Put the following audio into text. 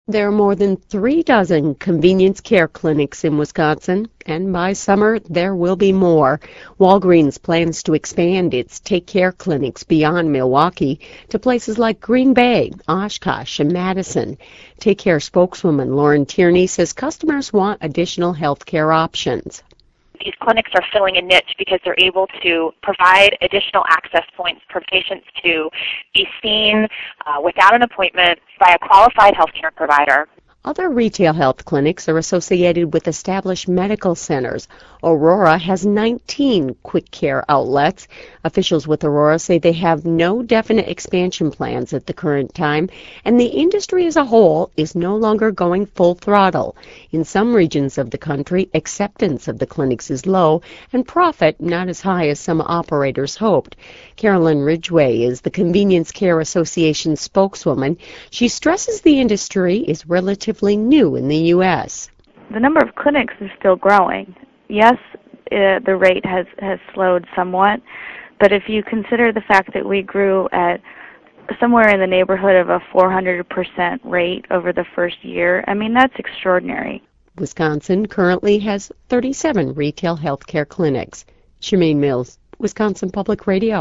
There are more than 3 dozen convenience care clinics in Wisconsin, and by summer there will be more. Walgreens plans to expand its Take Care clinics beyond Milwaukee to places like Green Bay, Oshkosh, and Madison. Take Care spokeswoman Lauren Tierney says customers want additional health care options. These clinics are filling a niche because they're able to provide additional access points for patients to be seen without an appointment by a qualified healthcare provider. Other retail health clinics are associated with established medical centers. Aurora has 19 quick care outlets. Officials with Aurora say they have no definite expansion plans at the current time, and the industry as a whole is no longer going full throttle. In some regions of the country, acceptance of the clinics is low and profit not as high as some operators hoped. Carolyn Ridgway is the Convenience Care Association spokeswoman. She stresses the industry is relatively new in the U.S. The number of clinics is still growing. Yes, the rate has slowed somewhat, but if you consider the fact that we grew at somewhere in the neighborhood of a 400% rate over the first year, I mean, that's extraordinary. Wisconsin currently has 37 retail health care clinics. Shemaine Mills, Wisconsin Public Radio.